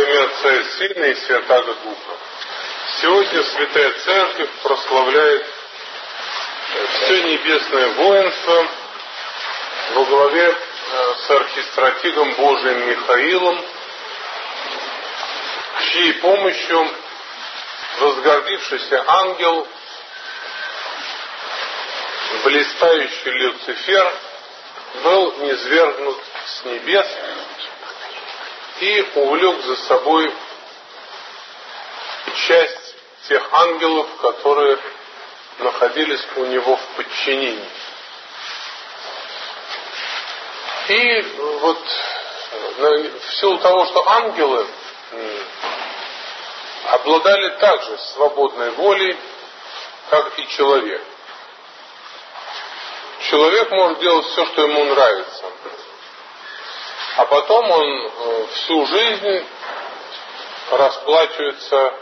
имя Отца и Сына и Святаго Духа. Сегодня Святая Церковь прославляет все небесное воинство во главе с архистратигом Божиим Михаилом, чьей помощью возгордившийся ангел, блистающий Люцифер, был низвергнут с небес и увлек за собой часть тех ангелов, которые находились у него в подчинении. И вот в силу того, что ангелы обладали также свободной волей, как и человек. Человек может делать все, что ему нравится. А потом он всю жизнь расплачивается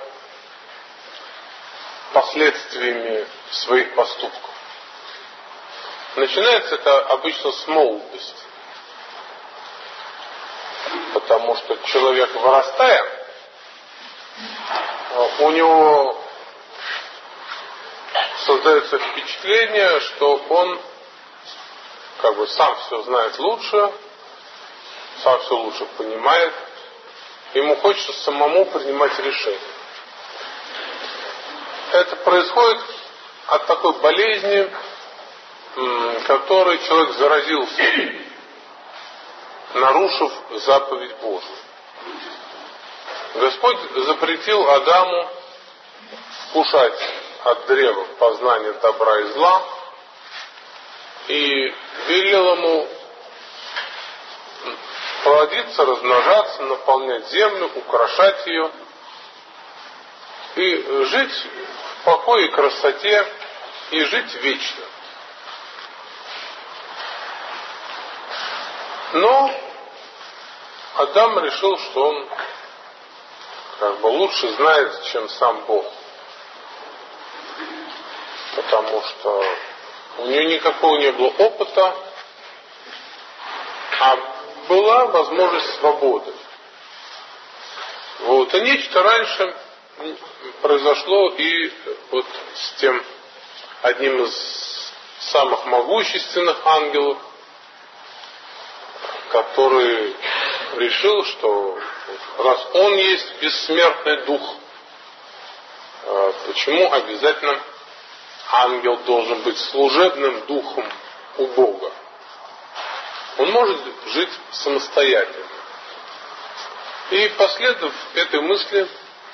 последствиями своих поступков. Начинается это обычно с молодости. Потому что человек, вырастая, у него создается впечатление, что он сам все знает лучше, сам все лучше понимает. Ему хочется самому принимать решения. Это происходит от такой болезни, которой человек заразился, нарушив заповедь Божию. Господь запретил Адаму вкушать от древа познания добра и зла и велел ему плодиться, размножаться, наполнять землю, украшать ее и жить в покое и красоте, и жить вечно. Но Адам решил, что он лучше знает, чем сам Бог. Потому что у него никакого не было опыта, а была возможность свободы. И нечто раньше произошло и с тем одним из самых могущественных ангелов, который решил, что раз он есть бессмертный дух, почему обязательно ангел должен быть служебным духом у Бога? Он может жить самостоятельно. И последовав этой мысли,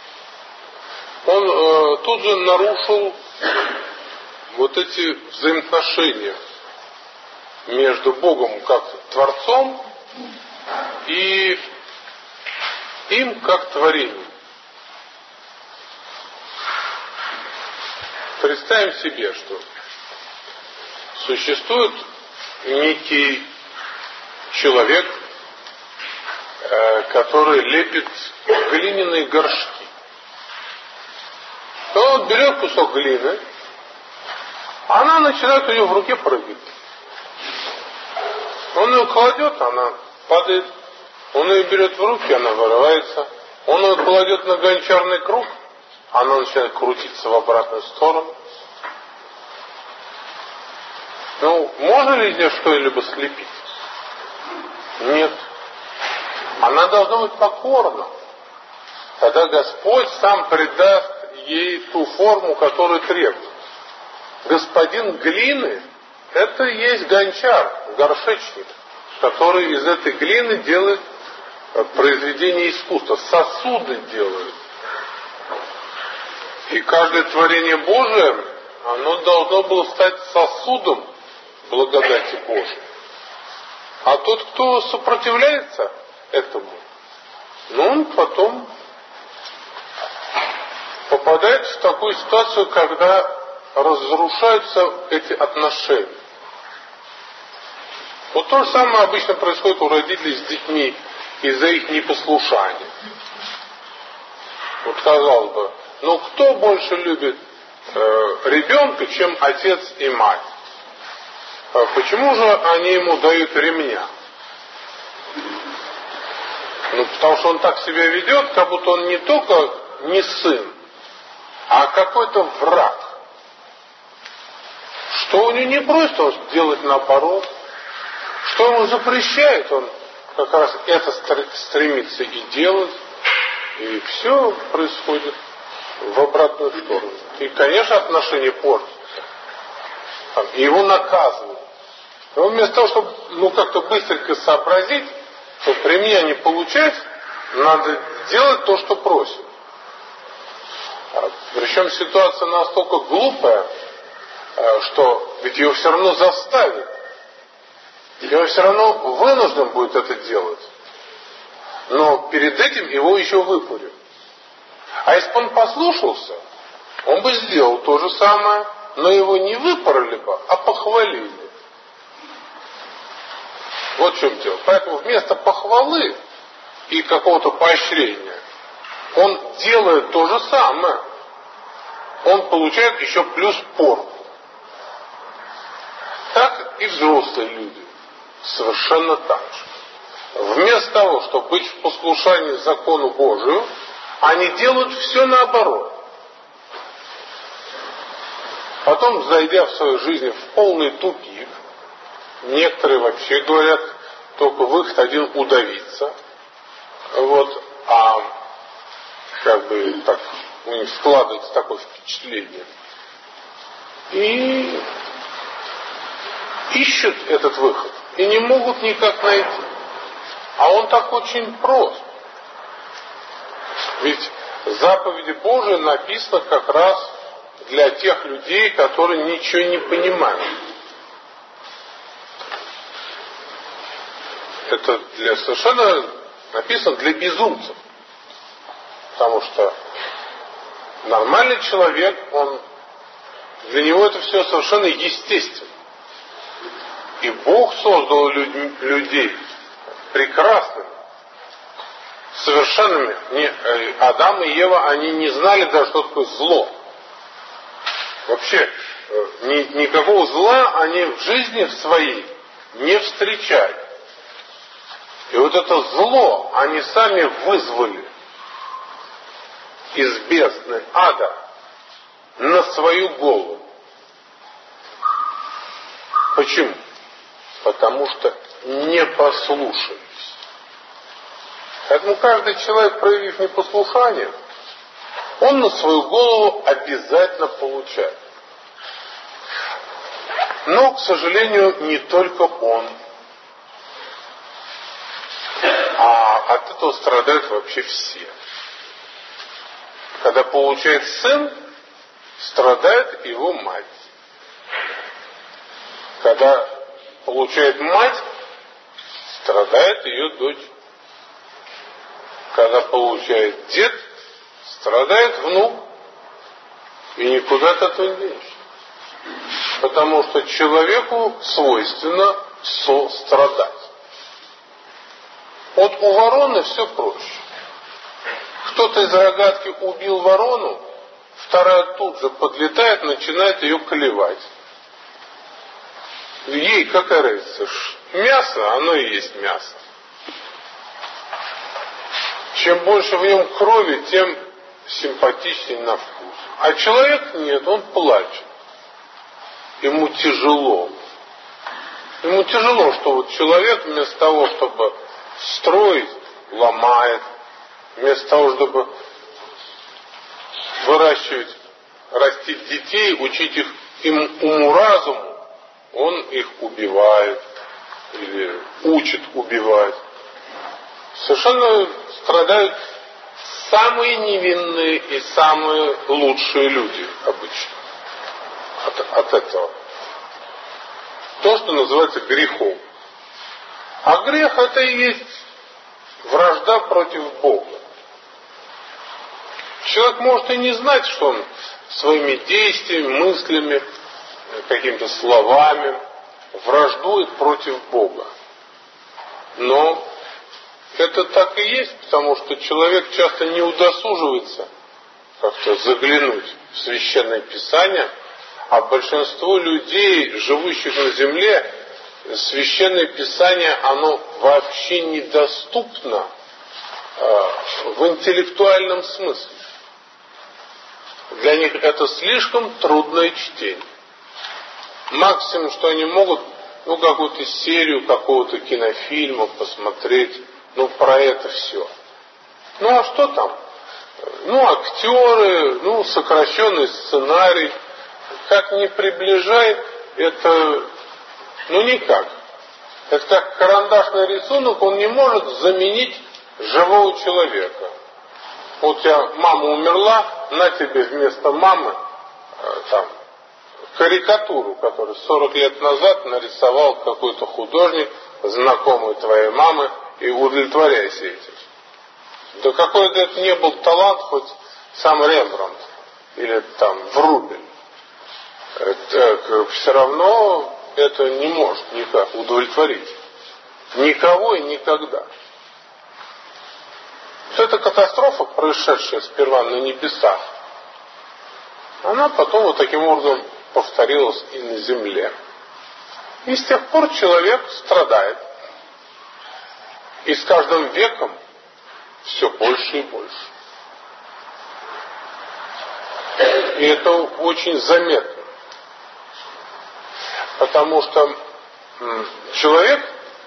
он тут же нарушил эти взаимоотношения между Богом как Творцом и им как творением. Представим себе, что существует некий человек, который лепит глиняные горшки. Он берет кусок глины, она начинает у него в руке прыгать. Он ее кладет, она падает. Он ее берет в руки, она вырывается. Он ее кладет на гончарный круг, она начинает крутиться в обратную сторону. Можно ли из нее что-либо слепить? Нет. Она должна быть покорна. Тогда Господь сам придаст ей ту форму, которую требует. Господин глины — это и есть гончар, горшечник, который из этой глины делает произведение искусства, сосуды делает. И каждое творение Божие, оно должно было стать сосудом благодати Божией. А тот, кто сопротивляется этому, он потом попадает в такую ситуацию, когда разрушаются эти отношения. То же самое обычно происходит у родителей с детьми из-за их непослушания. Казалось бы, кто больше любит ребенка, чем отец и мать? Почему же они ему дают ремня? Ну, потому что он так себя ведет, как будто он не только не сын, а какой-то враг. Что у него не просит, он делает наоборот. Что ему запрещает, он как раз это стремится и делать. И все происходит в обратную сторону. И, конечно, отношения портятся. И его наказывают. И он вместо того, чтобы как-то быстренько сообразить, что при меня не получается, надо делать то, что просит. Причем ситуация настолько глупая, что ведь его все равно заставят. И он все равно вынужден будет это делать. Но перед этим его еще выпарят. А если бы он послушался, он бы сделал то же самое, но его не выпороли бы, а похвалили. Вот в чем дело. Поэтому вместо похвалы и какого-то поощрения он делает то же самое. Он получает еще плюс порку. Так и взрослые люди. Совершенно так же. Вместо того, чтобы быть в послушании закону Божию, они делают все наоборот. Потом, зайдя в своей жизни в полный тупик, некоторые вообще говорят, только выход один — удавиться. Вот, а как бы так у них складывается такое впечатление. И ищут этот выход и не могут никак найти. А он так очень прост. Ведь заповеди Божии написаны как раз для тех людей, которые ничего не понимают. Это совершенно написано для безумцев. Потому что нормальный человек, для него это все совершенно естественно. И Бог создал людей прекрасными, совершенными. Адам и Ева, они не знали даже, что такое зло. Вообще, никакого зла они в жизни своей не встречали. И вот это зло они сами вызвали из бездны ада на свою голову. Почему? Потому что не послушались. Поэтому каждый человек, проявив непослушание, он на свою голову обязательно получает. Но, к сожалению, не только он. А от этого страдают вообще все. Когда получает сын, страдает его мать. Когда получает мать, страдает ее дочь. Когда получает дед, страдает внук. И никуда от этого не денешься. Потому что человеку свойственно сострадать. Вот у вороны все проще. Кто-то из рогатки убил ворону, вторая тут же подлетает, начинает ее клевать. Ей какая разница? Мясо, оно и есть мясо. Чем больше в нем крови, тем симпатичнее на вкус. А человек нет, он плачет. Ему тяжело. Ему тяжело, что вот человек вместо того, чтобы строить, ломает. Вместо того, чтобы выращивать, растить детей, учить их уму-разуму, он их убивает или учит убивать. Совершенно страдают самые невинные и самые лучшие люди обычно от этого. То, что называется грехом. А грех — это и есть вражда против Бога. Человек может и не знать, что он своими действиями, мыслями, какими-то словами враждует против Бога. Но это так и есть, потому что человек часто не удосуживается как-то заглянуть в Священное Писание, а большинство людей, живущих на земле, Священное Писание, оно вообще недоступно в интеллектуальном смысле. Для них это слишком трудное чтение. Максимум, что они могут, какую-то серию какого-то кинофильма посмотреть, про это все. А что там? Актеры, сокращенный сценарий. Как не приближает, это, никак. Это как карандашный рисунок, он не может заменить живого человека. Вот у тебя мама умерла, на тебе вместо мамы карикатуру, которую 40 лет назад нарисовал какой-то художник, знакомый твоей мамы, и удовлетворяйся этим. Да какой бы это ни был талант, хоть сам Рембрандт или Врубель, все равно это не может никак удовлетворить. Никого и никогда. Вот эта катастрофа, происшедшая сперва на небесах, она потом таким образом повторилась и на земле. И с тех пор человек страдает. И с каждым веком все больше и больше. И это очень заметно. Потому что человек,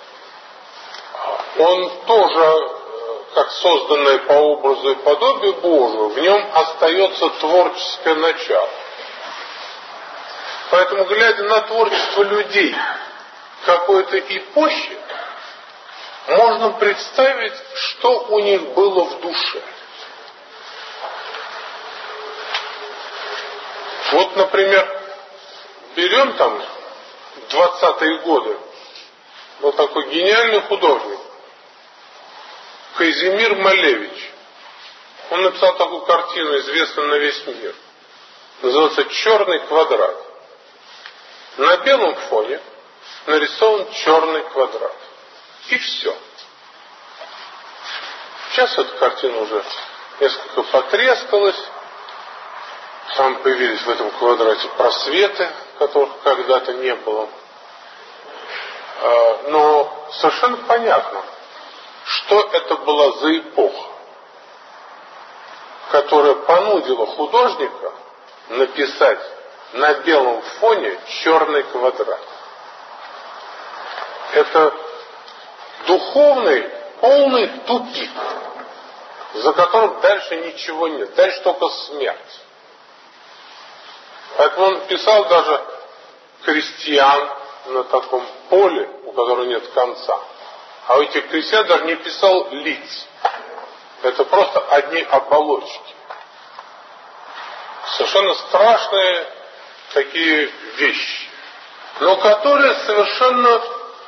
он тоже, как созданный по образу и подобию Божию, в нем остается творческое начало. Поэтому, глядя на творчество людей какой-то эпохи, можно представить, что у них было в душе. Вот, например, берем 20-е годы, был такой гениальный художник Казимир Малевич. Он написал такую картину, известную на весь мир. Называется «Черный квадрат». На белом фоне нарисован черный квадрат. И все. Сейчас эта картина уже несколько потрескалась. Там появились в этом квадрате просветы, которых когда-то не было. Но совершенно понятно, что это была за эпоха, которая понудила художника написать на белом фоне черный квадрат. Это духовный, полный тупик, за которым дальше ничего нет, дальше только смерть. Поэтому он писал даже крестьян на таком поле, у которого нет конца. А у этих крестьян даже не писал лиц. Это просто одни оболочки. Совершенно страшные такие вещи, но которые совершенно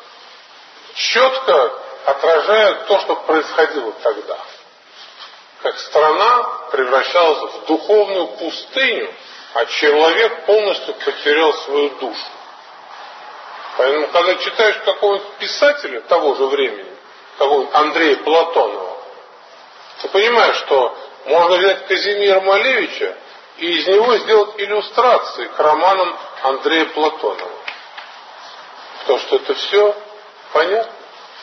четко отражают то, что происходило тогда. Как страна превращалась в духовную пустыню, а человек полностью потерял свою душу. Поэтому, когда читаешь какого-нибудь писателя того же времени, какого-нибудь Андрея Платонова, ты понимаешь, что можно взять Казимира Малевича и из него сделать иллюстрации к романам Андрея Платонова. Потому что это все понятно.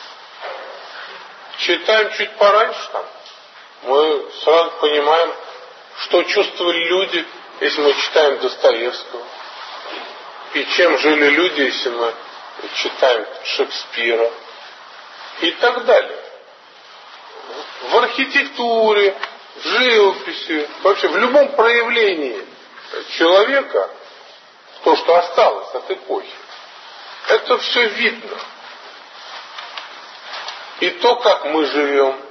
Читаем чуть пораньше мы сразу понимаем, что чувствовали люди, если мы читаем Достоевского. И чем жили люди, если мы читаем Шекспира. И так далее. В архитектуре, в живописи, вообще в любом проявлении человека, то, что осталось от эпохи, это все видно. И то, как мы живем,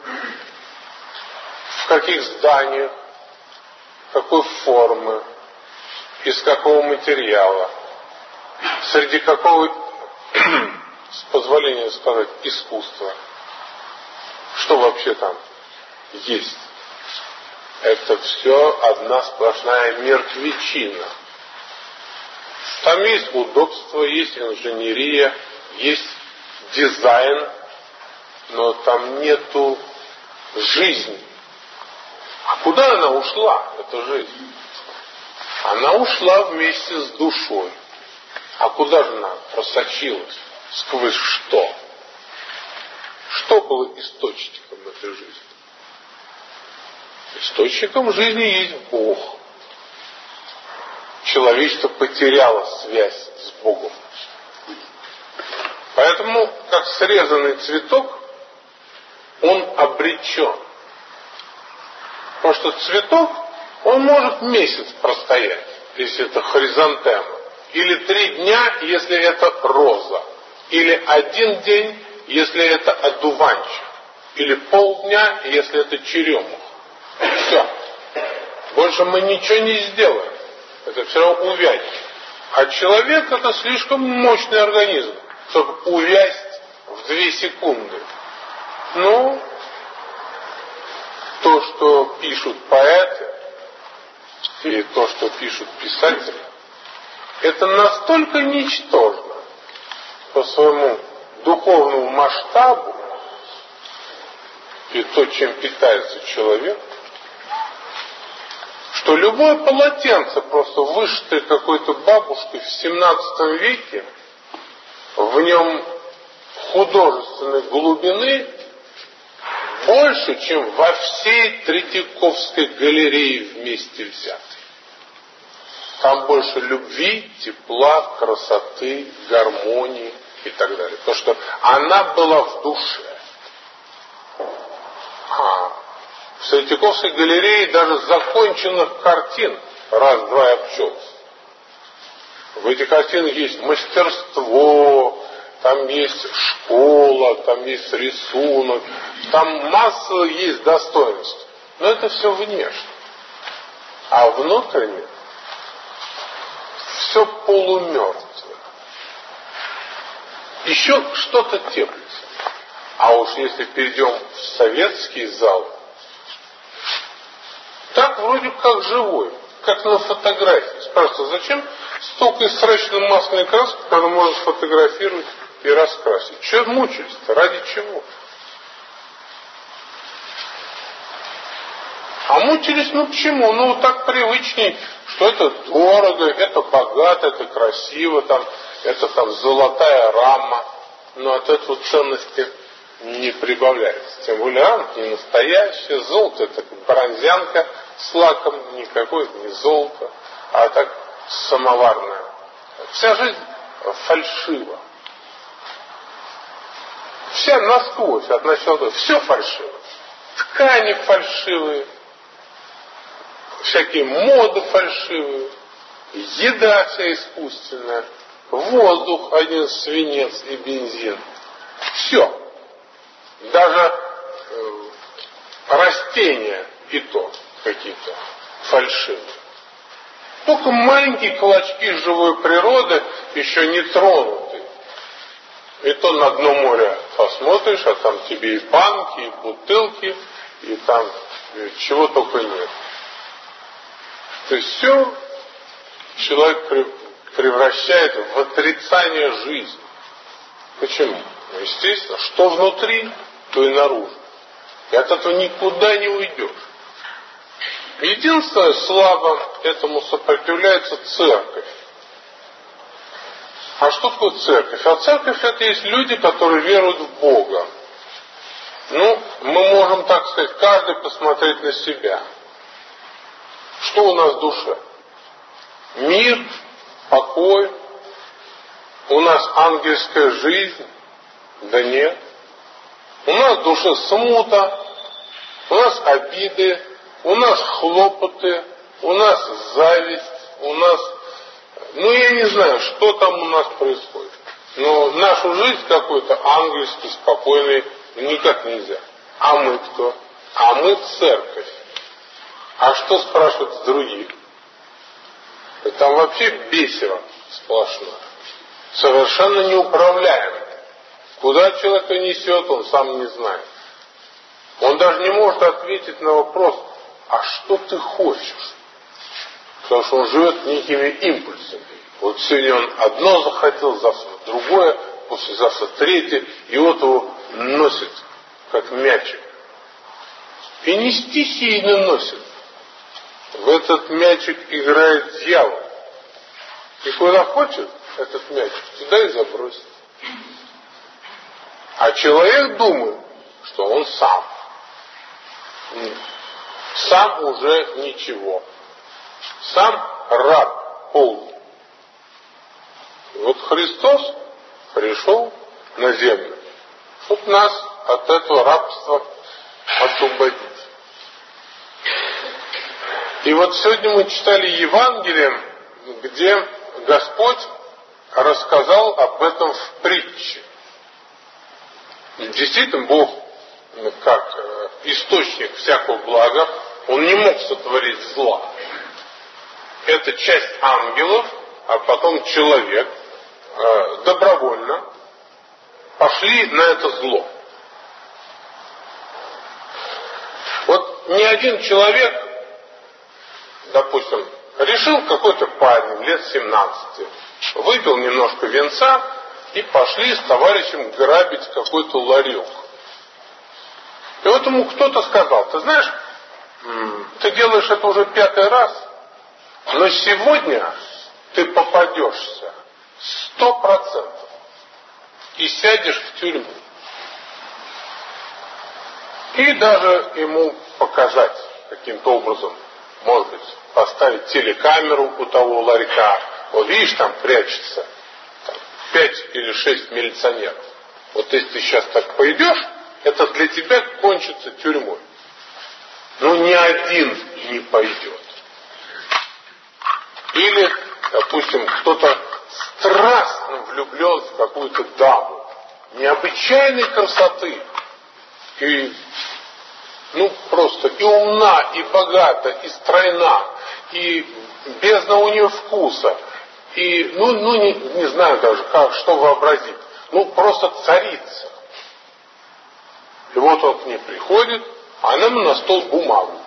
в каких зданиях, какой формы, из какого материала, среди какого, с позволения сказать, искусства, что вообще там есть. Это все одна сплошная мертвечина. Там есть удобство, есть инженерия, есть дизайн, но там нету жизни. А куда она ушла, эта жизнь? Она ушла вместе с душой. А куда же она просочилась? Сквозь что? Что было источником этой жизни? Источником жизни есть Бог. Человечество потеряло связь с Богом. Поэтому, как срезанный цветок, он обречен. Потому что цветок, он может месяц простоять, если это хризантема. Или 3 дня, если это роза. Или 1 день, если это одуванчик. Или полдня, если это черемух. Все. Больше мы ничего не сделаем. Это все равно увядет. А человек это слишком мощный организм, чтобы увясть в 2 секунды. Ну, то, что пишут поэты, и то, что пишут писатели, это настолько ничтожно по своему духовному масштабу и то, чем питается человек, что любое полотенце, просто вышитое какой-то бабушкой в 17 веке, в нем художественной глубины больше, чем во всей Третьяковской галерее вместе взятой. Там больше любви, тепла, красоты, гармонии и так далее. Потому что она была в душе. В Третьяковской галерее даже законченных картин раз-два и обчелся. В этих картинах есть мастерство, там есть школа, там есть рисунок, там масса есть достоинств. Но это все внешне. А внутренне все полумертвое. Еще что-то теплится. А уж если перейдем в советский зал, так вроде как живой, как на фотографии. Спрашивается, зачем столько срочной масляной краски, когда можно сфотографировать и раскрасить? Чего мучились-то? Ради чего? А мучились, ну почему? Ну так привычней, что это дорого, это богато, это красиво, там, это там золотая рама. Но от этого ценности не прибавляется. Тем более рама не настоящая, золото это бронзянка с лаком, никакое не золото, а так самоварное. Вся жизнь фальшива. Вся насквозь, от начала до конца, все фальшиво. Ткани фальшивые, всякие моды фальшивые, еда вся искусственная, воздух один свинец и бензин. Все. Даже растения и то какие-то фальшивые. Только маленькие клочки живой природы еще не тронуты. И то на дно моря посмотришь, а там тебе и банки, и бутылки, и там чего только нет. То есть все человек превращает в отрицание жизни. Почему? Ну, естественно, что внутри, то и наружу. И от этого никуда не уйдешь. Единственное, слабо этому сопротивляется церковь. А что такое церковь? А церковь это есть люди, которые веруют в Бога. Ну, мы можем, так сказать, каждый посмотреть на себя. Что у нас в душе? Мир, покой. У нас ангельская жизнь. Да нет. У нас в душе смута, у нас обиды, у нас хлопоты, у нас зависть, у нас... Ну, я не знаю, что там у нас происходит. Но нашу жизнь какой-то ангельский, спокойный никак нельзя. А мы кто? А мы церковь. А что спрашивают с других? Там вообще бесево сплошное. Совершенно неуправляемое. Куда человека несет, он сам не знает. Он даже не может ответить на вопрос, а что ты хочешь? Потому что он живет некими импульсами. Вот сегодня он одно захотел, завтра другое, послезавтра третье, и вот его носит, как мячик. И не стихийно носит. В этот мячик играет дьявол. И куда хочет этот мячик, туда и забросит. А человек думает, что он сам. Нет. сам уже ничего. Сам раб полный. И вот Христос пришел на землю, чтобы нас от этого рабства освободить. И вот сегодня мы читали Евангелие, где Господь рассказал об этом в притче. Действительно, Бог, как источник всякого блага, Он не мог сотворить зла. Это часть ангелов, а потом человек добровольно пошли на это зло. Вот ни один человек, допустим, решил какой-то парень лет 17, выпил немножко винца и пошли с товарищем грабить какой-то ларек. И вот ему кто-то сказал: ты знаешь, ты делаешь это уже 5-й раз, но сегодня ты попадешься 100% и сядешь в тюрьму. И даже ему показать каким-то образом, может быть, поставить телекамеру у того ларька. Вот видишь, там прячется 5 или 6 милиционеров. Вот если ты сейчас так пойдешь, это для тебя кончится тюрьмой. Но ни один не пойдет. Или, допустим, кто-то страстно влюблен в какую-то даму необычайной красоты, и просто и умна, и богата, и стройна, и бездна у нее вкуса, и, не знаю даже, что вообразить, просто царица. И вот он к ней приходит, а она ему на стол бумагу.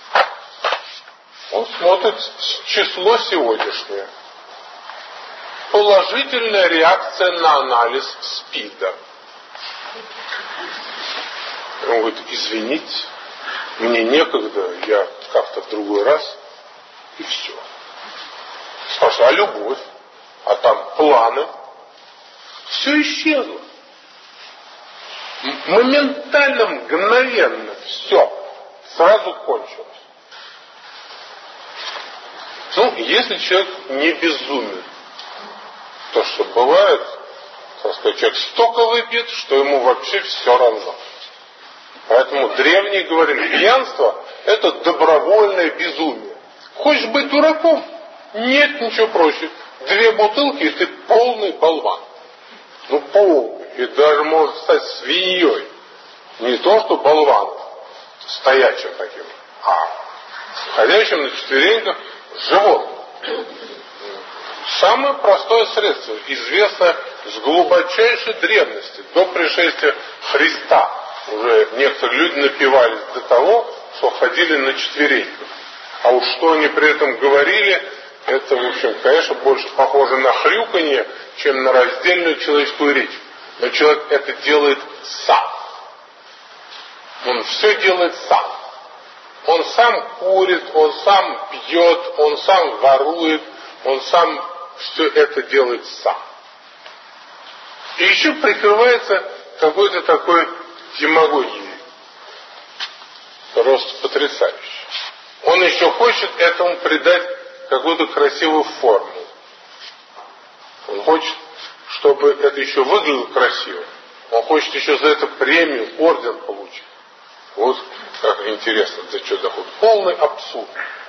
Он смотрит число сегодняшнее. Положительная реакция на анализ СПИДа. Он говорит: извините, мне некогда, я как-то в другой раз, и все. Спрашиваю: а любовь? А там планы? Все исчезло. Моментально, мгновенно все сразу кончилось. Если человек не безумен, то что бывает, так сказать, человек столько выпьет, что ему вообще все равно. Поэтому древние говорили: пьянство – это добровольное безумие. Хочешь быть дураком? Нет, ничего проще. 2 бутылки, и ты полный болван. Полный. И даже может стать свиньей. Не то, что болваном, стоячим таким, а ходящим на четвереньках животным. Самое простое средство, известное с глубочайшей древности, до пришествия Христа. Уже некоторые люди напивались до того, что ходили на четвереньках. А уж что они при этом говорили, это, в общем, конечно, больше похоже на хрюканье, чем на раздельную человеческую речь. Но человек это делает сам. Он все делает сам. Он сам курит, он сам пьет, он сам ворует, он сам все это делает сам. И еще прикрывается какой-то такой демагогией. Просто потрясающе. Он еще хочет этому придать какую-то красивую форму. Он хочет, чтобы это еще выглядело красиво. Он хочет еще за это премию, орден получить. Вот как интересно, за что доходит. Полный абсурд.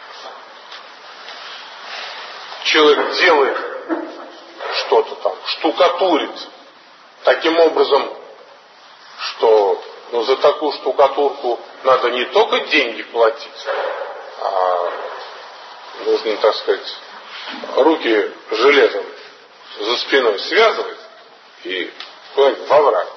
Человек делает что-то там, штукатурит таким образом, что за такую штукатурку надо не только деньги платить, а нужно, так сказать, руки железом за спиной связывать и куда-нибудь во враг.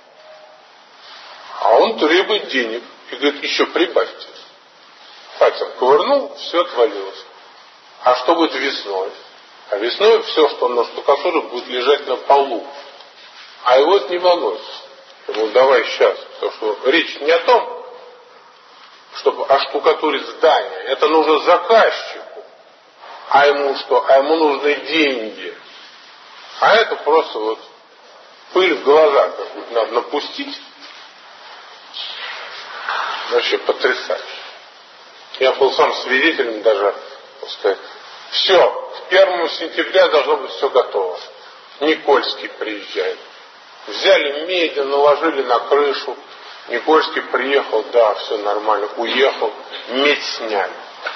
А он требует денег и говорит: еще прибавьте. Пальцем ковырнул, все отвалилось. А что будет весной? А весной все, что он наштукатурит, будет лежать на полу. А его это не волнует. Давай сейчас. Потому что речь не о том, чтобы оштукатурить здание. Это нужно заказчику. А ему что? А ему нужны деньги. А это просто пыль в глаза какую-то надо напустить. Вообще потрясающе. Я был сам свидетелем даже, так сказать. Все, к 1 сентября должно быть все готово. Никольский приезжает. Взяли меди, наложили на крышу. Никольский приехал, да, все нормально, уехал, медь сняли.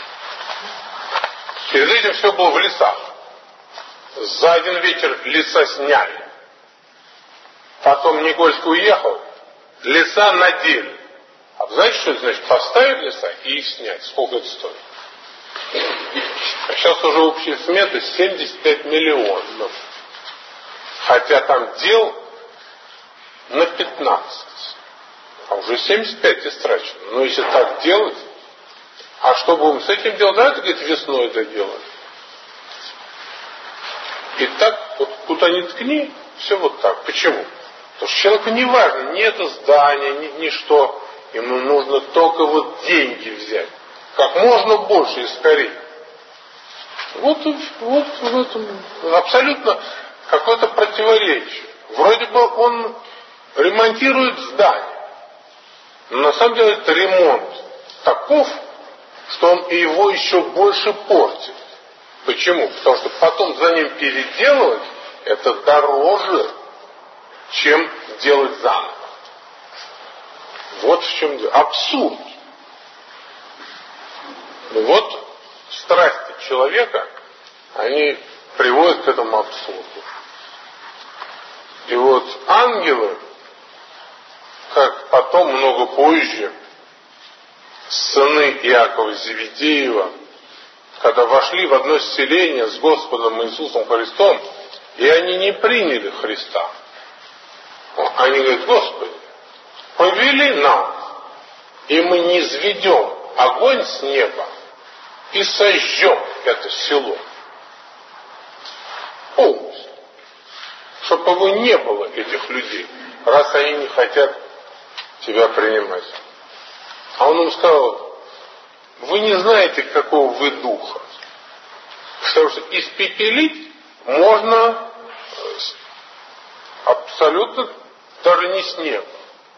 Перед этим все было в лесах. За один вечер леса сняли. Потом Никольский уехал, леса надели. А вы знаете, что это значит? Поставить леса и их снять. Сколько это стоит? А сейчас уже общая смета 75 миллионов. Хотя там дел на 15. А уже 75 истрачено. Но если так делать, а что будем с этим делать? Давайте, говорит, весной доделаем. И так, вот куда ни ткни, все вот так. Почему? Потому что человеку не важно ни это здание, ни что. Ему нужно только вот деньги взять. Как можно больше и скорее. Вот в этом абсолютно какое-то противоречие. Вроде бы он ремонтирует здание. Но на самом деле это ремонт таков, что он его еще больше портит. Почему? Потому что потом за ним переделывать это дороже, чем делать заново. Вот в чем дело. Абсурд. Вот страсти человека, они приводят к этому абсурду. И вот ангелы, как потом, много позже, сыны Иакова Зеведеева, когда вошли в одно селение с Господом Иисусом Христом, и они не приняли Христа. Они говорят: Господи, повели нам, и мы низведем огонь с неба и сожжем это село. Полностью. Чтобы его не было, этих людей, раз они не хотят тебя принимать. А он им сказал: вы не знаете, какого вы духа. Потому что испепелить можно абсолютно даже не с неба.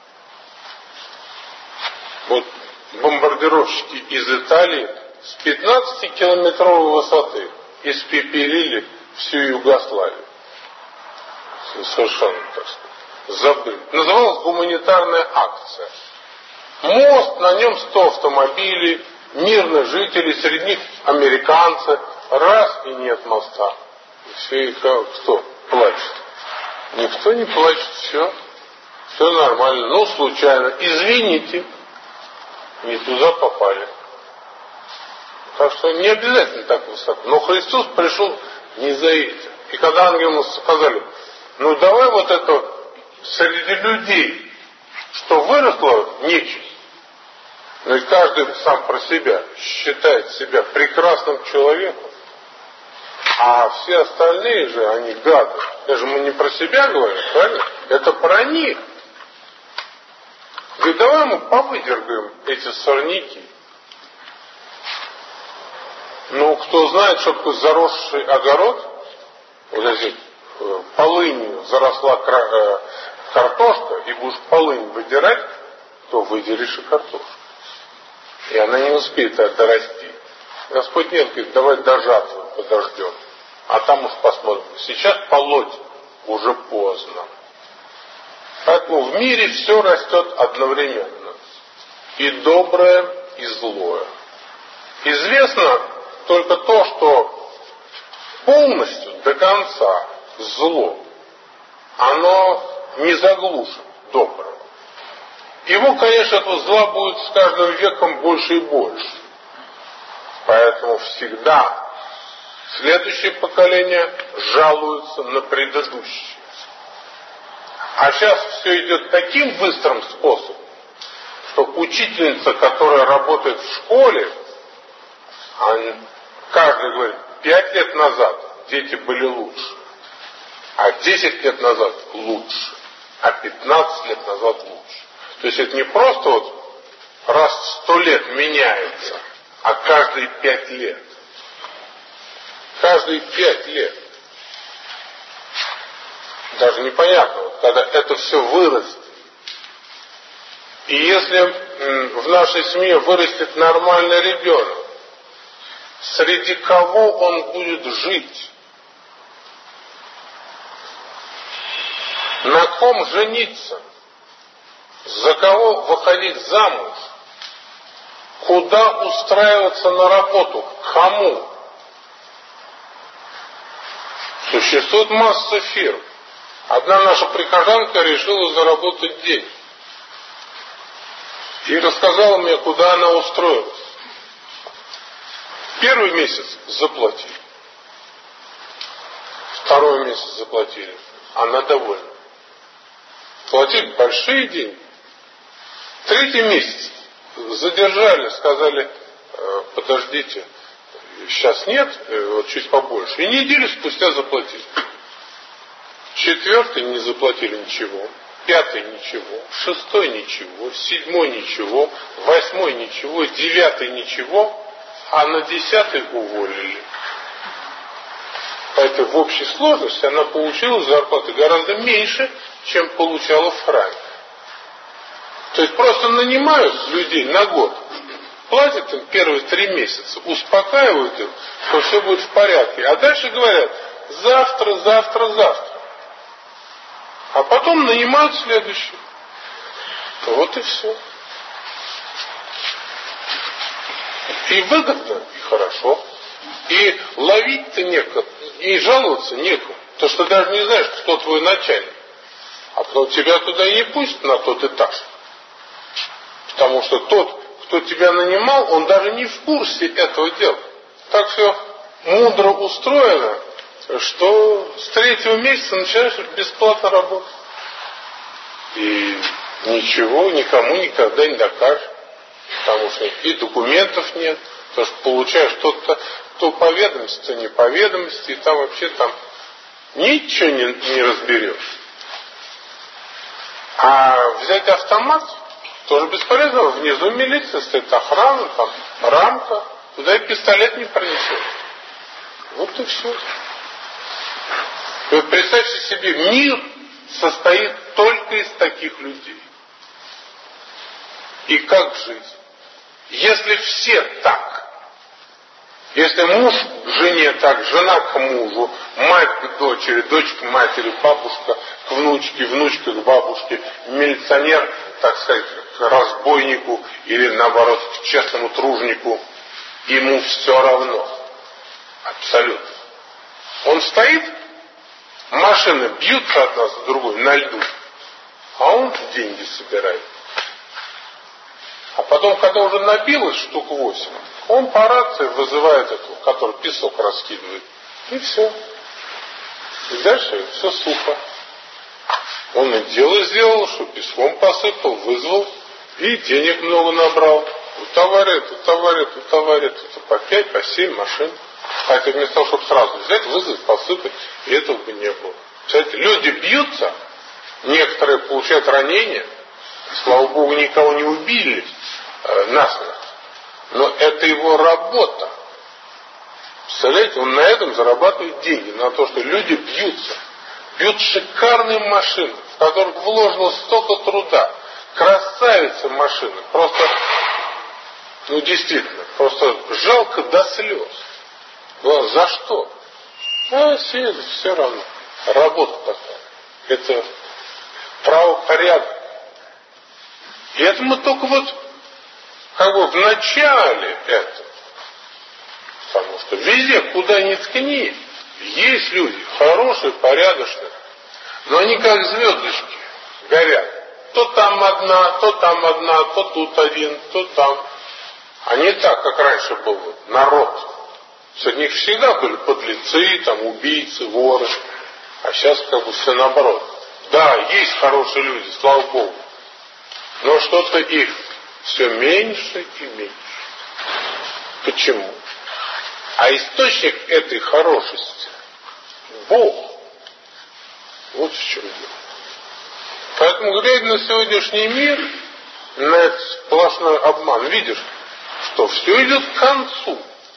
Вот бомбардировщики из Италии с 15-километровой высоты испепелили всю Югославию. Совершенно, так сказать, забыли. Называлась гуманитарная акция. Мост, на нем 100 автомобилей, мирные жители, среди них американцы. Раз, и нет моста. И все, и кто плачет? Никто не плачет, все нормально. Ну, случайно, извините, не туда попали. Так что не обязательно так высоко. Но Христос пришел не за этим. И когда ангелы сказали: ну давай вот это среди людей, что выросло нечисть. Ну и каждый сам про себя считает себя прекрасным человеком. А все остальные же, они гады. Даже мы не про себя говорим, правильно? Это про них. Говорит: давай мы повыдергаем эти сорняки. Ну, кто знает, что такое заросший огород, вот если полынью заросла картошка, и будешь полынь выдирать, то выдерешь и картошку. И она не успеет дорасти. Господь нет, говорит: давай до жатвы подождем. А там уж посмотрим. Сейчас полоть уже поздно. Поэтому в мире все растет одновременно. И доброе, и злое. Известно только то, что полностью, до конца, зло, оно не заглушит доброго. Его, конечно, этого зла будет с каждым веком больше и больше. Поэтому всегда следующее поколение жалуется на предыдущее. А сейчас все идет таким быстрым способом, что учительница, которая работает в школе, каждый говорит: 5 лет назад дети были лучше, а 10 лет назад лучше, а 15 лет назад лучше. То есть это не просто вот раз в 100 лет меняется, а каждые 5 лет. Каждые 5 лет. Даже непонятно, вот, когда это все вырастет И если в нашей семье вырастет нормальный ребенок, среди кого он будет жить? На ком жениться? За кого выходить замуж? Куда устраиваться на работу? Кому? Существует масса фирм. Одна наша прихожанка решила заработать денег. И рассказала мне, куда она устроилась. Первый месяц заплатили. Второй месяц заплатили. Она довольна. Платили большие деньги. Третий месяц задержали, сказали, подождите, сейчас нет, вот чуть побольше. И неделю спустя заплатили. Четвертый не заплатили ничего. Пятый ничего. Шестой ничего. Седьмой ничего. Восьмой ничего. Девятый ничего. А на 10-й уволили. Поэтому в общей сложности она получила зарплаты гораздо меньше, чем получала в храме. То есть просто нанимают людей на год, платят им первые 3 месяца, успокаивают их, что все будет в порядке. А дальше говорят, завтра, завтра, завтра. А потом нанимают следующий. Вот и все. И выгодно, и хорошо. И ловить-то некому, и жаловаться некому. То, что даже не знаешь, кто твой начальник. А потом тебя туда и не пустят на тот этаж. Потому что тот, кто тебя нанимал, он даже не в курсе этого дела. Так все мудро устроено, что с 3-го месяца начинаешь бесплатно работать. И ничего никому никогда не докажешь. Потому что и документов нет. Потому что получаешь то по ведомости, то не по ведомости. И там вообще там ничего не разберешь. А взять автомат тоже бесполезно. Внизу милиция стоит, охрана, там рамка. Туда и пистолет не пронесет. Вот и все. Вы представьте себе, мир состоит только из таких людей. И как жить? Если все так, если муж к жене так, жена к мужу, мать к дочери, дочь к матери, бабушка к внучке, внучка к бабушке, милиционер, так сказать, к разбойнику или наоборот к честному тружнику, ему все равно. Абсолютно. Он стоит, машины бьются одна за другой на льду, а он деньги собирает. А потом, когда уже набилось штук 8, он по рации вызывает этого, который песок раскидывает. И все. И дальше все сухо. Он и дело сделал, что песком посыпал, вызвал, и денег много набрал. Утоварит, это по 5, по 7 машин. Хотя вместо того, чтобы сразу взять, вызвать, посыпать, и этого бы не было. Кстати, люди бьются, некоторые получают ранения, слава Богу, никого не убили насмерть. Но это его работа. Представляете, он на этом зарабатывает деньги, на то, что люди бьются. Бьют шикарные машины, в которых вложено столько труда. Красавица машины. Просто, действительно, просто жалко до слез. За что? Съездить все равно. Работа такая. Это правопорядок. И это мы только в начале этого. Потому что везде, куда ни ткни, есть люди хорошие, порядочные, но они как звездочки горят. То там одна, то тут один, то там. А не так, как раньше был народ. Среди них всегда были подлецы, убийцы, воры. А сейчас все наоборот. Да, есть хорошие люди, слава Богу. Но что-то их все меньше и меньше. Почему? А источник этой хорошести — Бог. Вот в чем дело. Поэтому, глядя на сегодняшний мир, на этот сплошной обман, видишь, что все идет к концу.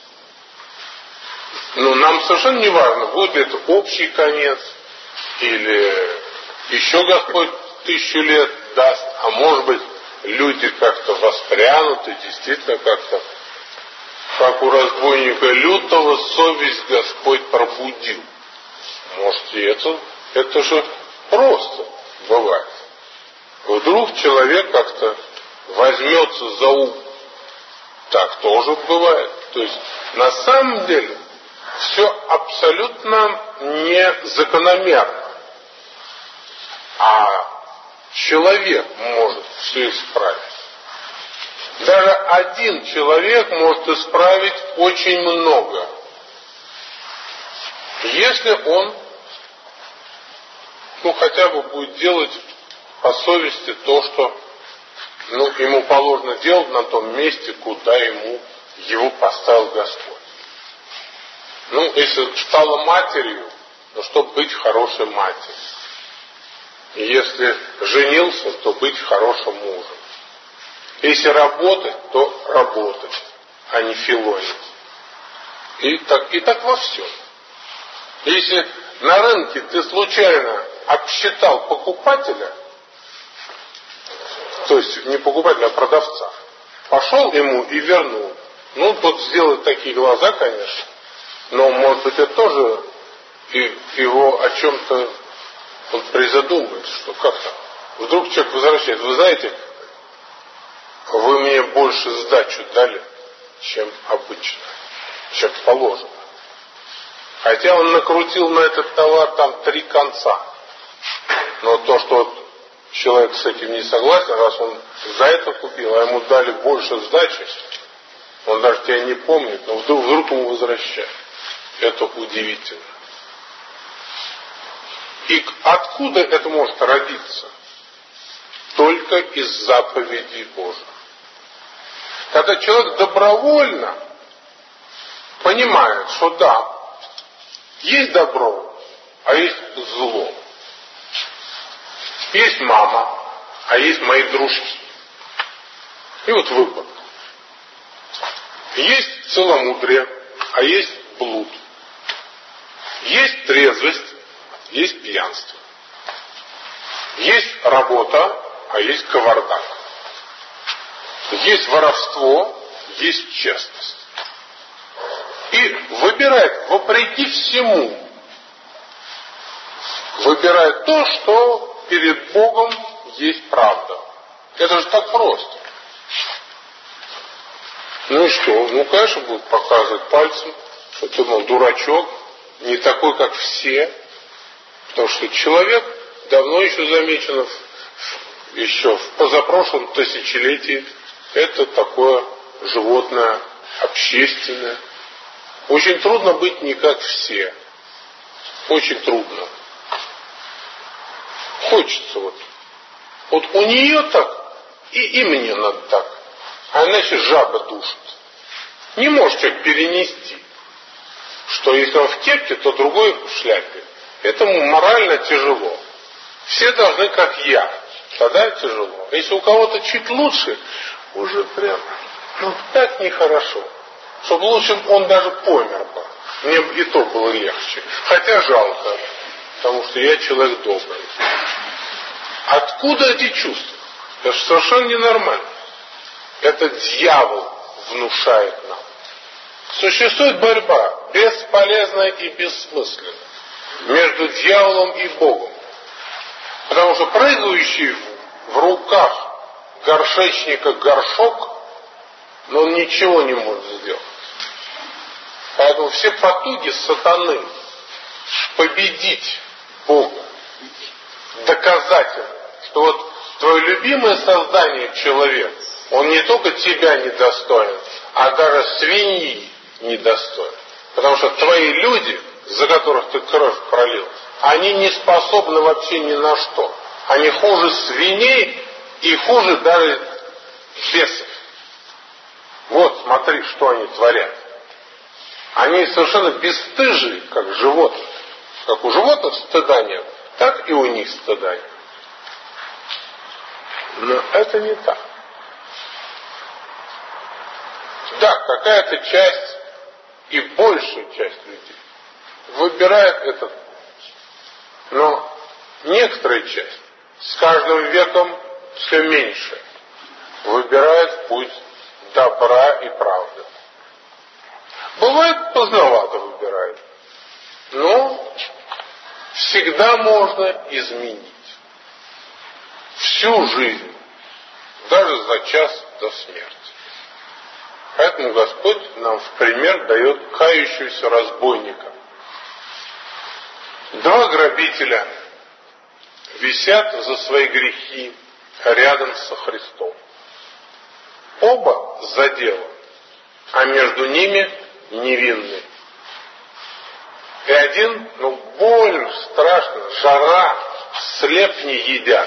Но нам совершенно не важно, будет ли это общий конец, или еще Господь 1000 лет даст, а может быть люди как-то воспрянуты, действительно как-то, как у разбойника лютого, совесть Господь пробудил. Может, и это же просто бывает. Вдруг человек как-то возьмется за ум. Так тоже бывает. То есть, на самом деле, все абсолютно не закономерно. А человек может все исправить. Даже один человек может исправить очень много. Если он, хотя бы будет делать по совести то, что ему положено делать на том месте, куда его поставил Господь. Если стала матерью, чтобы быть хорошей матерью. И если женился, то быть хорошим мужем. Если работать, то работать, а не филонить. И так во всем. Если на рынке ты случайно обсчитал покупателя, то есть не покупателя, а продавца, пошел ему и вернул. Тот сделает такие глаза, конечно, но, может быть, это тоже его о чем-то он призадумает, что как-то. Вдруг человек возвращается. Вы знаете, вы мне больше сдачу дали, чем обычно, чем положено. Хотя он накрутил на этот товар там 3 конца. Но то, что человек с этим не согласен, раз он за это купил, а ему дали больше сдачи, он даже тебя не помнит, но вдруг ему возвращают. Это удивительно. И откуда это может родиться? Только из заповедей Божьих. Когда человек добровольно понимает, что да, есть добро, а есть зло. Есть мама, а есть мои дружки. И выбор. Есть целомудрие, а есть блуд. Есть трезвость, есть пьянство. Есть работа, а есть кавардак. Есть воровство, есть честность. И выбирает вопреки всему. Выбирает то, что перед Богом есть правда. Это же так просто. И что? Конечно, будут показывать пальцем, что ты, дурачок, не такой, как все. Потому что человек давно еще замечено, еще в позапрошлом тысячелетии, это такое животное общественное. Очень трудно быть не как все. Очень трудно. Хочется Вот у нее так, и мне надо так. А иначе жаба душит. Не может человек перенести, что если он в кепке, то другой в шляпе. Этому морально тяжело. Все должны, как я. Тогда тяжело. Если у кого-то чуть лучше, уже прям, так нехорошо. Чтобы лучше он даже помер бы. Мне бы и то было легче. Хотя жалко, потому что я человек добрый. Откуда эти чувства? Это же совершенно ненормально. Это дьявол внушает нам. Существует борьба, бесполезная и бессмысленная, между дьяволом и Богом. Потому что прыгающий в руках горшечника горшок, но он ничего не может сделать. Поэтому все потуги сатаны победить Бога, доказательно, что твое любимое создание человек, он не только тебя недостоин, а даже свиньи недостоин. Потому что твои люди, за которых ты кровь пролил, они не способны вообще ни на что. Они хуже свиней и хуже даже бесов. Вот смотри, что они творят. Они совершенно бесстыжие, как животные. Как у животных стыда нет, так и у них стыда нет. Но это не так. Да, какая-то часть и большая часть людей выбирает этот путь. Но некоторая часть с каждым веком все меньше. выбирает путь добра и правды. Бывает, поздновато выбирает, но всегда можно изменить всю жизнь, даже за час до смерти. Поэтому Господь нам в пример дает кающегося разбойника. Два грабителя висят за свои грехи рядом со Христом. Оба за дело, а между ними невинны. И один, больно, страшно, жара, слеп не едят.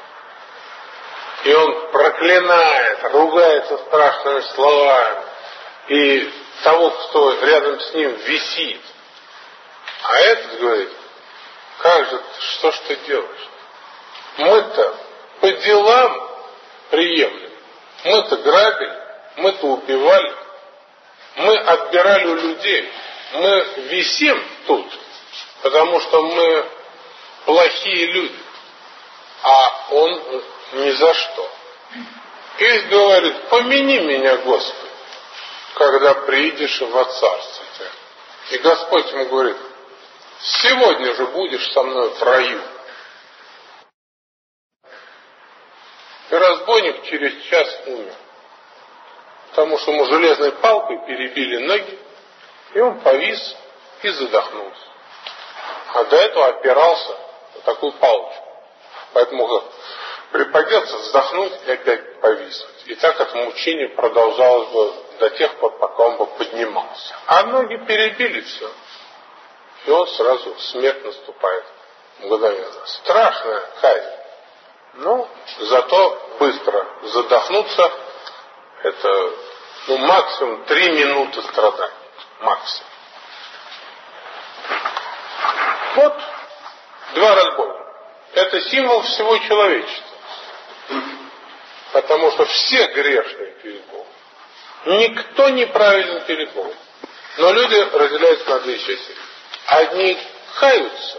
И он проклинает, ругается страшными словами. И того, кто рядом с ним висит. А этот говорит: как же, что ж ты делаешь? Мы-то по делам приемлем. Мы-то грабили, мы-то убивали, мы отбирали у людей. Мы висим тут, потому что мы плохие люди. А он ни за что. И говорит: помяни меня, Господи, когда приидешь во Царствие Твое. И Господь ему говорит: сегодня же будешь со мной в раю. И разбойник через час умер, потому что ему железной палкой перебили ноги, и он повис и задохнулся. А до этого опирался на такую палочку. Поэтому приподняться, вздохнуть и опять повиснуть. И так это мучение продолжалось бы до тех пор, пока он бы поднимался. А ноги перебили все. И он сразу, смерть наступает мгновенно. Страшная казнь. Но зато быстро задохнуться, это максимум 3 минуты страданий. Максимум. Вот два разбойника. Это символ всего человечества. Потому что все грешные перед Богом. Никто неправильный перед Богом. Но люди разделяются на две части. Одни каются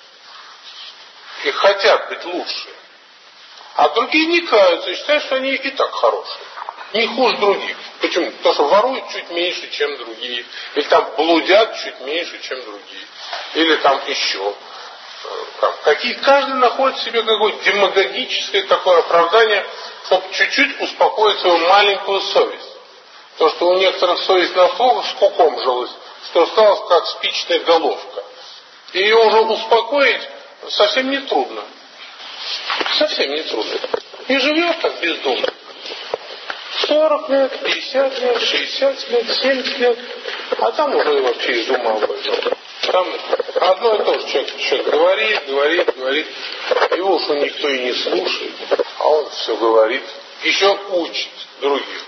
и хотят быть лучше, а другие не каются и считают, что они и так хорошие. Не хуже других. Почему? Потому что воруют чуть меньше, чем другие. Или там блудят чуть меньше, чем другие. Или там еще. Каждый находит в себе какое-то демагогическое такое оправдание, чтобы чуть-чуть успокоить свою маленькую совесть. То, что у некоторых совесть настолько скукомжилась, что осталась как спичная головка. И ее уже успокоить совсем не трудно. Совсем не трудно. И живешь так бездумно. 40 лет, 50 лет, 60 лет, 70 лет. А там уже вообще из ума выжил. Там одно и то же. Человек говорит. Его уж никто и не слушает. А он все говорит. Еще учит других.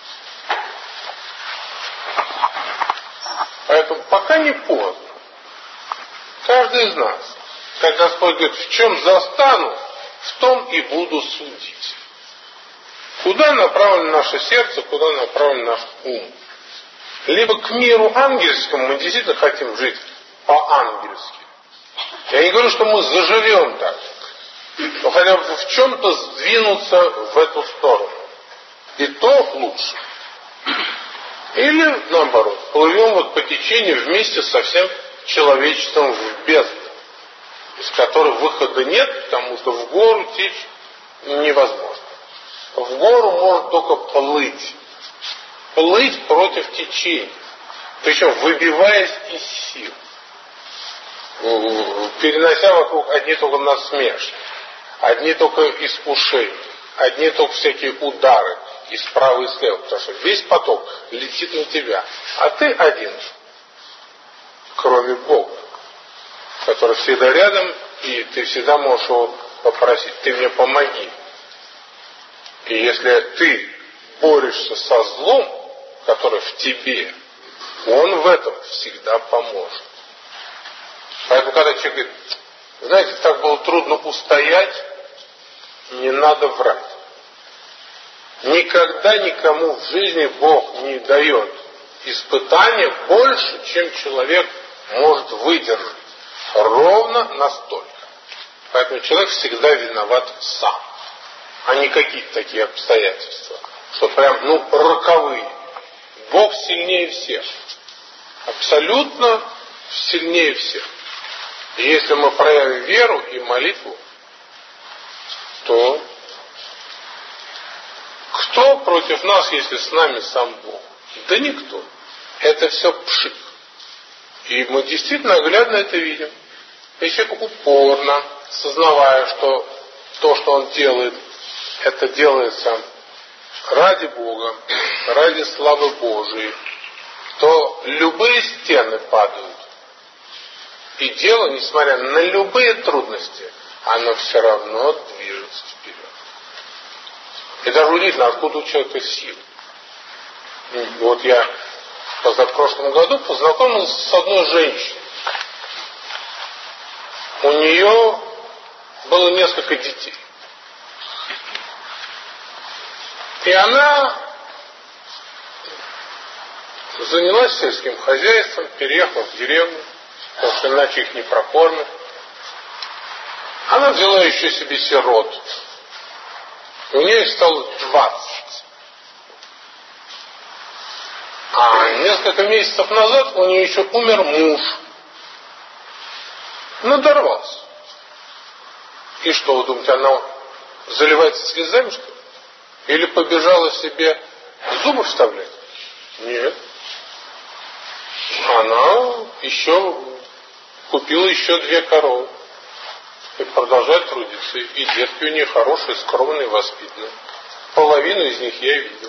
Поэтому пока не поздно. Каждый из нас, как Господь говорит, в чем застану, в том и буду судить. Куда направлено наше сердце, куда направлен наш ум? Либо к миру ангельскому мы действительно хотим жить по-ангельски. Я не говорю, что мы заживем так, но хотя бы в чем-то сдвинуться в эту сторону. И то лучше. Или, наоборот, плывем вот по течению вместе со всем человечеством в бездну, из которой выхода нет, потому что в гору течь невозможно. В гору можно только плыть. Плыть против течения. Причем выбиваясь из сил. Перенося вокруг одни только насмешки, одни только искушения, одни только всякие удары и справа и слева. Потому что весь поток летит на тебя. А ты один, кроме Бога, который всегда рядом, и ты всегда можешь его попросить: ты мне помоги. И если ты борешься со злом, который в тебе, он в этом всегда поможет. Поэтому, когда человек говорит: знаете, так было трудно устоять, не надо врать. Никогда никому в жизни Бог не дает испытания больше, чем человек может выдержать. Ровно настолько. Поэтому человек всегда виноват сам. а не какие-то такие обстоятельства, что прям, роковые. Бог сильнее всех. Абсолютно сильнее всех. И если мы проявим веру и молитву, то кто против нас, если с нами сам Бог? Да никто. Это все пшик. И мы действительно наглядно это видим. И человек упорно, сознавая, что то, что он делает, это делается ради Бога, ради славы Божией, то любые стены падают. И дело, несмотря на любые трудности, оно все равно движется вперед. И даже удивительно, откуда у человека сила. Вот я в позапрошлом году познакомился с одной женщиной. У нее было несколько детей. И она занялась сельским хозяйством, переехала в деревню, потому что иначе их не прокормят. Она взяла еще себе сирот. У нее их стало 20. А несколько месяцев назад у нее еще умер муж. Надорвался. И что, вы думаете, она заливается слезами, что ли? Или побежала себе зубы вставлять? Нет. Она еще купила еще 2 коровы. И продолжает трудиться. И детки у нее хорошие, скромные, воспитанные. Половину из них я видел.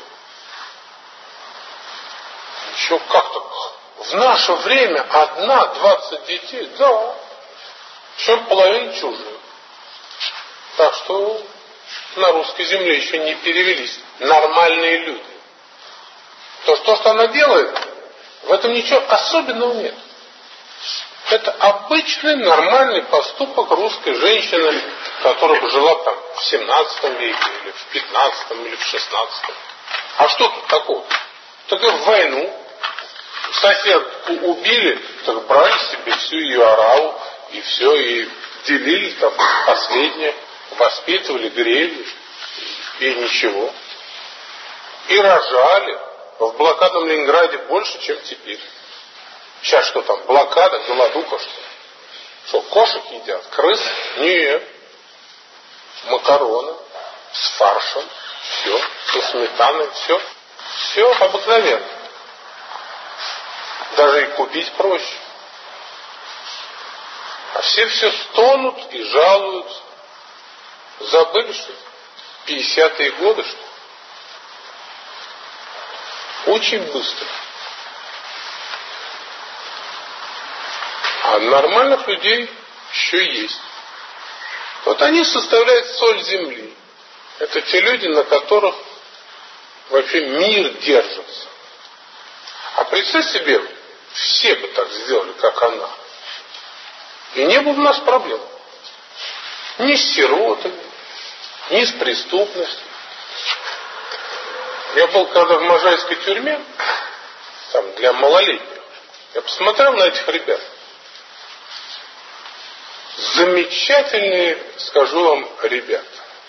Еще как так? В наше время 20 детей, да. Причем половина чужие. Так что на русской земле еще не перевелись нормальные люди. То, что она делает, в этом ничего особенного нет. Это обычный нормальный поступок русской женщины, которая бы жила там в 17 веке, или в 15, или в 16. А что тут такого? Так и в войну соседку убили, так брали себе всю ее ораву, и все, и делили там последнее, воспитывали, грели, и ничего. И рожали в блокадном Ленинграде больше, чем теперь. Сейчас что там, блокада, голодуха, что ли? Что, кошек едят, крыс? Нет. Макароны с фаршем, все, со сметаной, все. Все обыкновенно. Даже и купить проще. А все стонут и жалуются. Забыли, что ли? 50-е годы, что ли? Очень быстро. А нормальных людей еще есть. Вот они составляют соль земли. Это те люди, на которых вообще мир держится. А представь себе, все бы так сделали, как она. И не было у нас проблем. Ни с сиротами, ни с преступностью. Я был когда в Можайской тюрьме, там для малолетних, я посмотрел на этих ребят. Замечательные, скажу вам, ребята.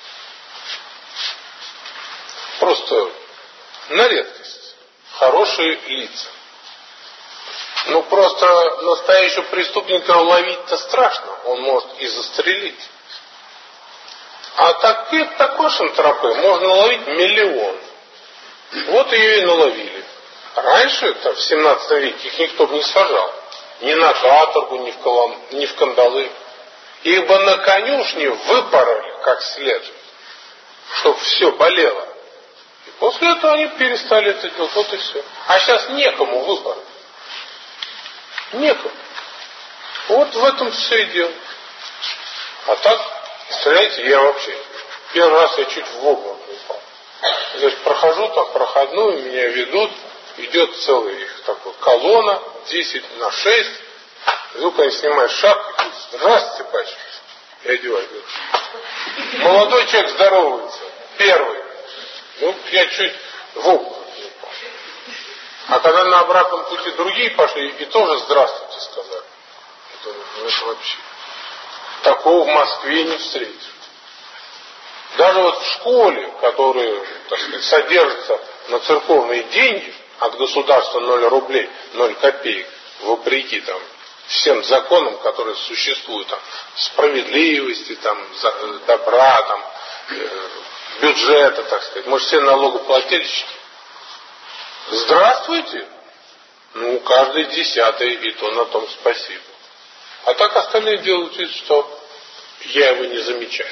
Просто на редкость. Хорошие лица. Ну просто настоящего преступника ловить-то страшно. Он может и застрелить. А такой шантропы можно ловить 1 миллион. Вот ее и наловили. Раньше, в 17 веке, их никто бы не сажал. Ни на каторгу, ни в кандалы. Их бы на конюшне выпороли как следует, чтобы все болело. И после этого они перестали это делать. Вот и все. А сейчас некому выпороть. Некому. Вот в этом все и дело. А так, представляете, я вообще первый раз я чуть в обморок упал. Значит, прохожу там проходную, меня ведут, идет целая их такая колонна, 10 на 6. Вдруг они снимают шапку и говорят: здравствуйте, батюшка. Я одеваю. Молодой человек здоровается. Первый. Ну, я чуть в обморок не упал. А когда на обратном пути другие пошли, и тоже здравствуйте сказали. Я думаю, это вообще. Такого в Москве не встретишь. Даже вот в школе, которая, так сказать, содержится на церковные деньги, от государства 0 рублей, 0 копеек, вопреки там всем законам, которые существуют, там, справедливости, там, добра, там, бюджета, так сказать. Мы же все налогоплательщики. Здравствуйте! Ну, каждый 10-й, и то на том спасибо. А так остальные делают вид, что я его не замечаю.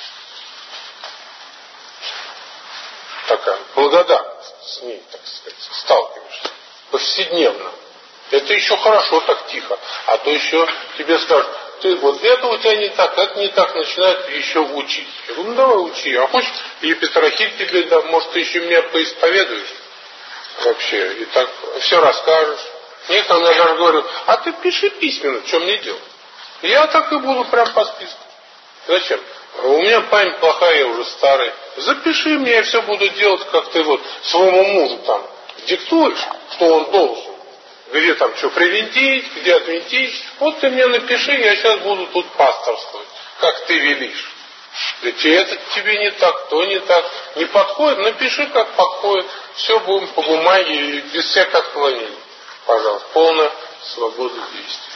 Такая благодарность с ней, так сказать, сталкиваешься повседневно. Это еще хорошо так тихо. А то еще тебе скажут, ты вот это у тебя не так, это не так, начинают еще учить. Я говорю, ну давай учи. А хочешь, и Петрохиль тебе дам, может, ты еще меня поисповедуешь вообще, и так все расскажешь. Некоторым я даже говорю, а ты пиши письменно, что мне делать? Я так и буду прям по списку. Зачем? У меня память плохая, я уже старый. Запиши мне, я все буду делать, как ты вот своему мужу там диктуешь, что он должен. Где там что привинтить, где отвинтить. Вот ты мне напиши, я сейчас буду тут пасторствовать, как ты велишь. Ведь это тебе не так, то не так. Не подходит, напиши, как подходит. Все будем по бумаге, без всяких отклонений. Пожалуйста, полная свобода действий.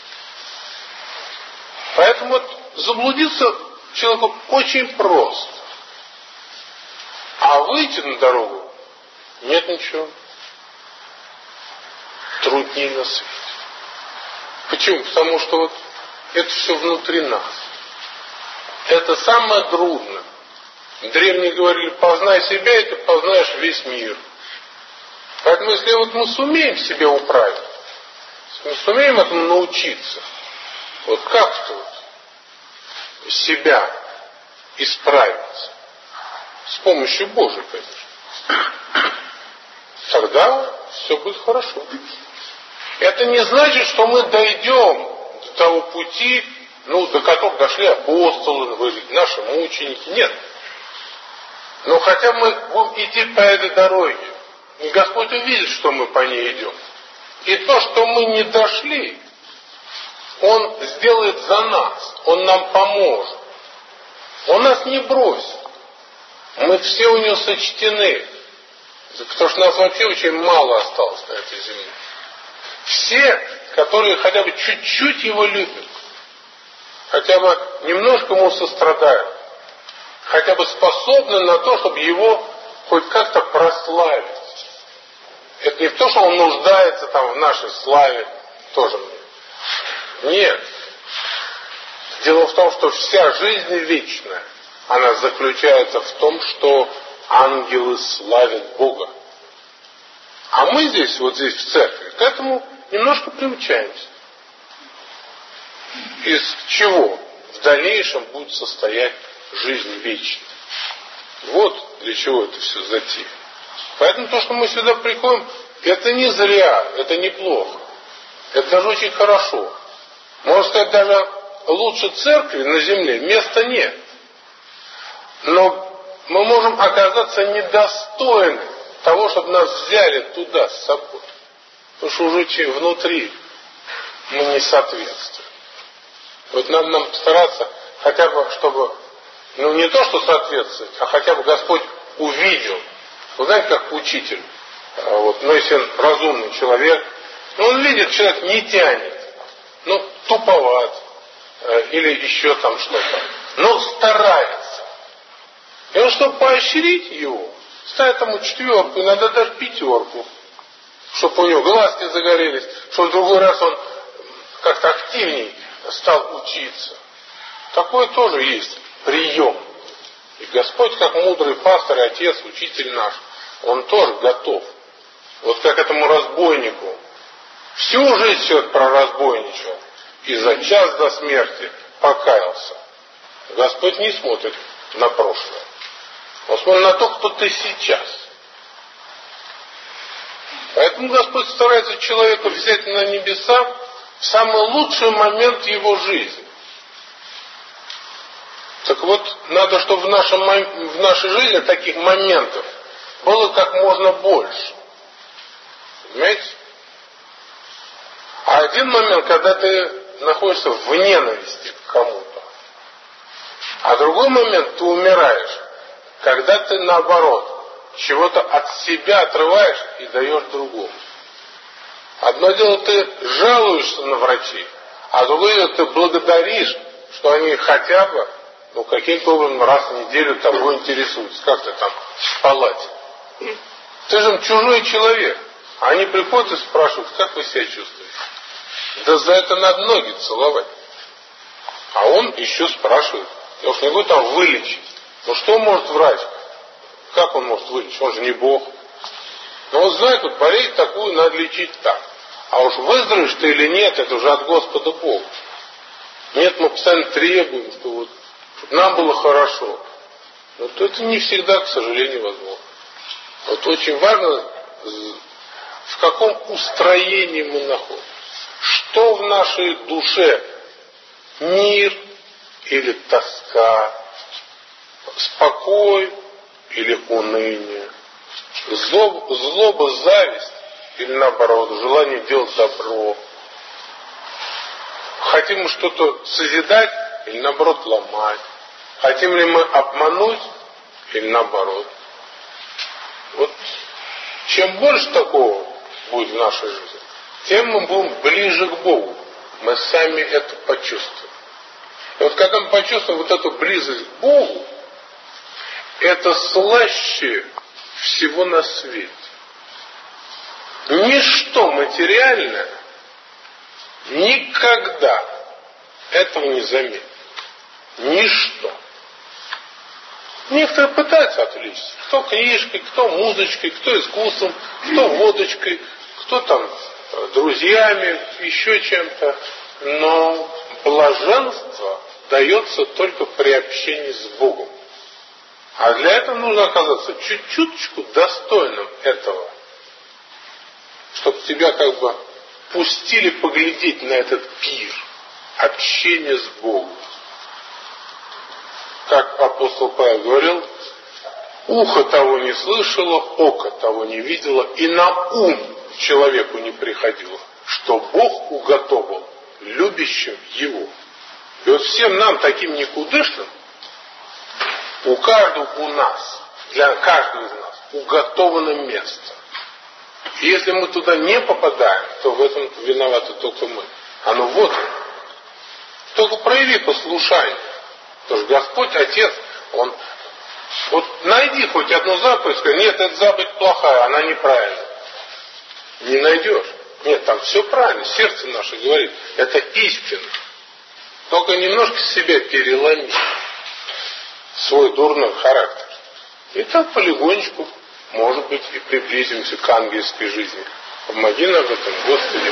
Поэтому вот заблудиться человеку очень просто. А выйти на дорогу нет ничего. Труднее на свете. Почему? Потому что вот это все внутри нас. Это самое трудное. Древние говорили, познай себя, и ты познаешь весь мир. Поэтому если вот мы сумеем себя управить, мы сумеем этому научиться, вот как-то вот себя исправить, с помощью Божией, конечно, тогда все будет хорошо. Это не значит, что мы дойдем до того пути, до которого дошли апостолы, наши мученики. Нет. Но хотя мы будем идти по этой дороге, и Господь увидит, что мы по ней идем. И то, что мы не дошли, Он сделает за нас. Он нам поможет. Он нас не бросит. Мы все у Него сочтены. Потому что нас вообще очень мало осталось на этой земле. Все, которые хотя бы чуть-чуть Его любят, хотя бы немножко Ему сострадают, хотя бы способны на то, чтобы Его хоть как-то прославить. Это не то, что Он нуждается там в нашей славе, тоже нет. Дело в том, что вся жизнь вечная, она заключается в том, что ангелы славят Бога. А мы здесь, вот здесь в церкви, к этому немножко приучаемся. Из чего в дальнейшем будет состоять жизнь вечная. Вот для чего это все затея. Поэтому то, что мы сюда приходим, это не зря, это неплохо. Это даже очень хорошо. Можно сказать, даже лучше церкви на земле места нет. Но мы можем оказаться недостойны того, чтобы нас взяли туда с собой. Потому что уже внутри мы не соответствуем. Вот надо нам стараться хотя бы, чтобы, не то, что соответствовать, а хотя бы Господь увидел. Вы знаете, как учитель, если он разумный человек, он видит, человек не тянет, туповат, или еще там что-то, но старается. И он, чтобы поощрить его, ставит ему 4, иногда даже 5, чтобы у него глазки загорелись, чтобы в другой раз он как-то активней стал учиться. Такое тоже есть прием. И Господь, как мудрый пастор и отец, учитель наш, Он тоже готов. Вот как этому разбойнику. Всю жизнь человек проразбойничал. И за час до смерти покаялся. Господь не смотрит на прошлое. Он смотрит на то, кто ты сейчас. Поэтому Господь старается человека взять на небеса в самый лучший момент его жизни. Так вот, надо, чтобы в нашей жизни таких моментов было как можно больше. Понимаете? А один момент, когда ты находишься в ненависти к кому-то. А другой момент, ты умираешь когда ты наоборот чего-то от себя отрываешь и даешь другому. Одно дело, ты жалуешься на врачей, а другое дело, ты благодаришь, что они хотя бы, каким-то образом раз в неделю тобой интересуются. Как ты там в палате? Ты же чужой человек. А они приходят и спрашивают, как вы себя чувствуете? Да за это надо ноги целовать. А он еще спрашивает. Я уж не говорю там вылечить. Что может врач? Как он может вылечить? Он же не Бог. Но вот знает, вот болезнь такую надо лечить так. А уж выздоровеешь ты или нет, это уже от Господа Бога. Нет, мы постоянно требуем, чтобы нам было хорошо. Вот это не всегда, к сожалению, возможно. Вот очень важно, в каком устроении мы находимся. Что в нашей душе? Мир или тоска? Спокой или уныние? Злоба, зависть или наоборот, желание делать добро? Хотим мы что-то созидать или наоборот ломать? Хотим ли мы обмануть или наоборот? Вот чем больше такого будет в нашей жизни, тем мы будем ближе к Богу. Мы сами это почувствуем. И вот когда мы почувствуем вот эту близость к Богу, это слаще всего на свете. Ничто материальное никогда этого не заметит. Ничто. Некоторые пытаются отвлечься. Кто книжкой, кто музычкой, кто искусством, кто водочкой, кто там друзьями, еще чем-то. Но блаженство дается только при общении с Богом. А для этого нужно оказаться чуть-чуточку достойным этого. Чтобы тебя как бы пустили поглядеть на этот пир. Общение с Богом. Как апостол Павел говорил, ухо того не слышало, око того не видело, и на ум человеку не приходило, что Бог уготовил любящим его. И вот всем нам, таким никудышным, у каждого у нас, для каждого из нас, уготовано место. И если мы туда не попадаем, то в этом виноваты только мы. Оно вот оно. Только прояви послушание. Потому что Господь, Отец, Он... Вот найди хоть одну заповедь, скажи, нет, эта заповедь плохая, она неправильная. Не найдешь. Нет, там все правильно, сердце наше говорит, это истина. Только немножко себя переломи, свой дурной характер. И так полегонечку, может быть, и приблизимся к ангельской жизни. Помоги нам в этом, Господи.